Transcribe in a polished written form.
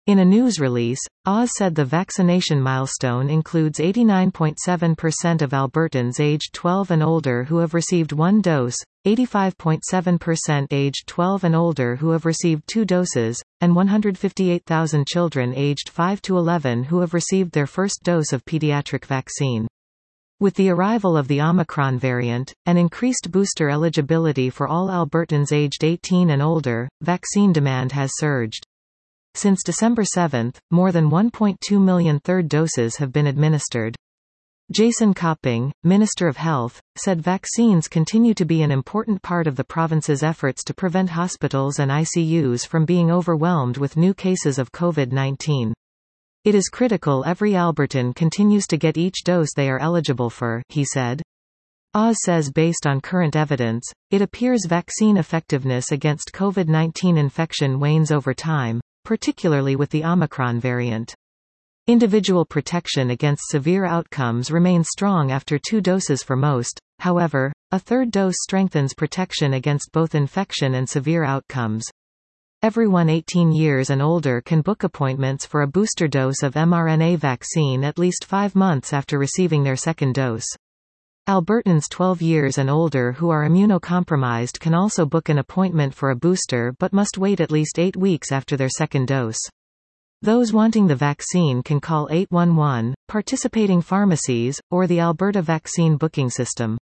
In a news release, Oz said the vaccination milestone includes 89.7% of Albertans aged 12 and older who have received one dose, 85.7% aged 12 and older who have received two doses, and 158,000 children aged 5 to 11 who have received their first dose of pediatric vaccine. With the arrival of the Omicron variant, and increased booster eligibility for all Albertans aged 18 and older, vaccine demand has surged. Since December 7, more than 1.2 million third doses have been administered. Jason Copping, Minister of Health, said vaccines continue to be an important part of the province's efforts to prevent hospitals and ICUs from being overwhelmed with new cases of COVID-19. It is critical every Albertan continues to get each dose they are eligible for, he said. Oz says based on current evidence, it appears vaccine effectiveness against COVID-19 infection wanes over time, particularly with the Omicron variant. Individual protection against severe outcomes remains strong after two doses for most, however, a third dose strengthens protection against both infection and severe outcomes. Everyone 18 years and older can book appointments for a booster dose of mRNA vaccine at least 5 months after receiving their second dose. Albertans 12 years and older who are immunocompromised can also book an appointment for a booster but must wait at least 8 weeks after their second dose. Those wanting the vaccine can call 811, participating pharmacies, or the Alberta Vaccine Booking System.